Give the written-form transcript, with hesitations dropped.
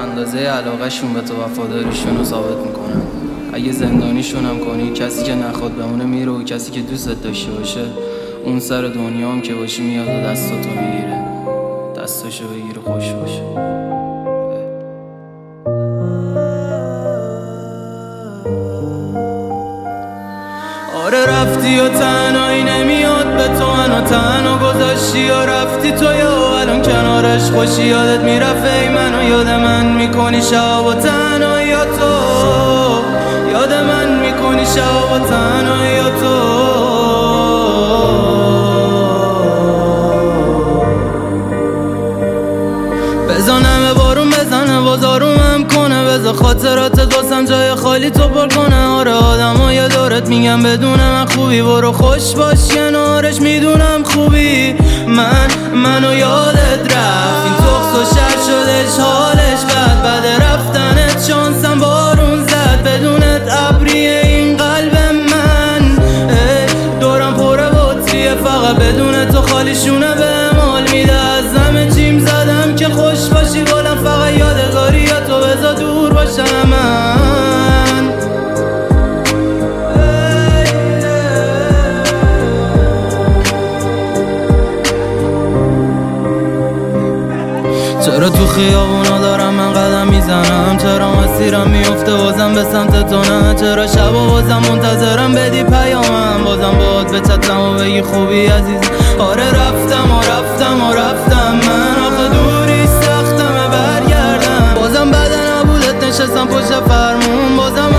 اندازه علاقه‌شون به تو وفاداریشون رو ثابت میکنن. اگه زندانیشون هم کنی، کسی که نخواد بمونه میره و کسی که دوستت داشته باشه اون سر دنیا هم که باشی میاد و دستاتو میگیره، دستاشو بگیره خوش باشه. آره رفتی و تنهایی نمیاد به تو، منو تنها گذاشتی و رفتی تو، یا الان کنارش خوشی یادت میرفت ای منو یاد من میکنی شب و تنهایی یا تو، یاد من میکنی شب و تنهایی یا تو. بزنم بارون بزنه باز آرومم کنه، بذار خاطرات واسم جای خالی تو پر کنه. آره آدمای دورت میگم بدون من خوبی، برو خوش باش کنارش میدونم خوبی. منو یادت رفت این تخت و شر شدش حالش بد رفتنت، شانسم بارون زد بدونت ابریه این قلب من. دورم پره بطریه فقط بدون تو خالیشونه به مال میده، از همه چیم زدم که خوش باشی بالم، فقط یادگاری یا تو بذار دور باشم من. چرا تو خیابونا دارم من قدم میزنم، چرا مسیرم میفته بازم به سمت تو نه، چرا شبا بازم منتظرم بدی پیامم، بازم باهات بچتم و بگی خوبی عزیز. آره رفتم من آخه دوری سختمه برگردم، بازم بعد نبودت نشستم پشت فرمون، بازم